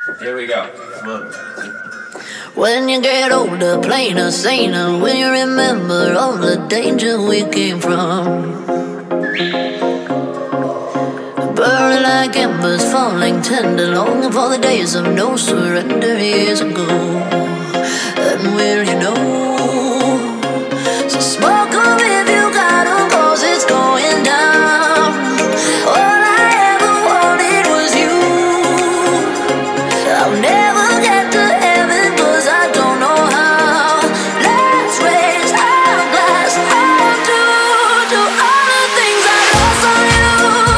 Here we go. When you get older, plainer, saner, will you remember all the danger we came from? Burning like embers, falling tender, longing for the days of no surrender years ago. And will you know? So smoke 'em if you got 'em, 'cause it's going down. All I ever wanted was you. I'll never get to heaven 'cause I don't know how. Let's raise our glass up to all the things I lost on you.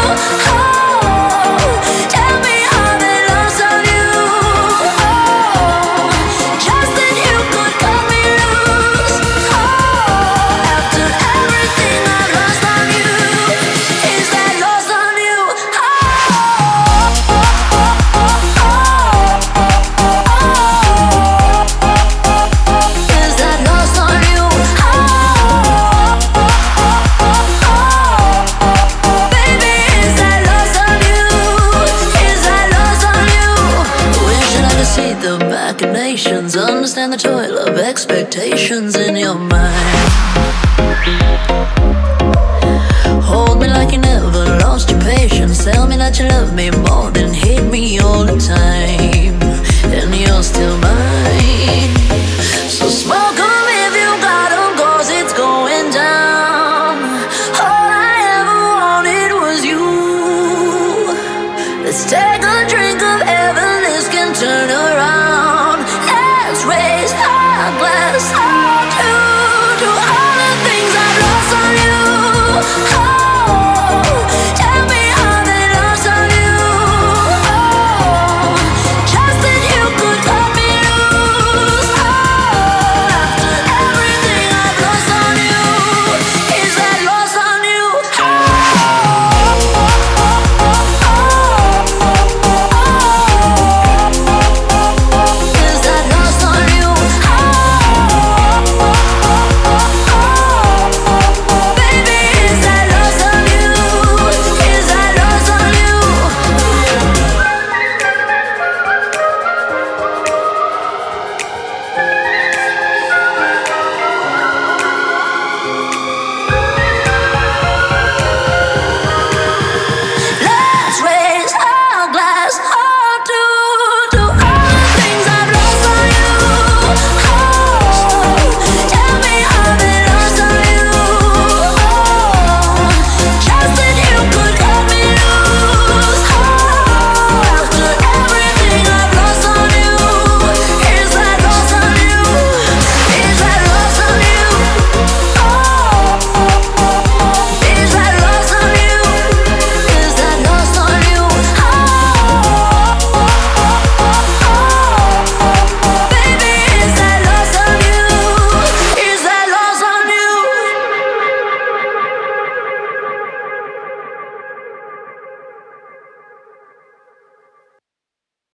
Oh, tell me how they lost on you. Oh, just that you could cut me loose. Oh, after everything I've lost on you, is that lost on you? Is that lost on you? Baby, is that lost on you? Is that lost on you? Wishing I could see the machinations, understand the toil of expectations in your mind. Hold me like you never lost your patience. Tell me that you love me more than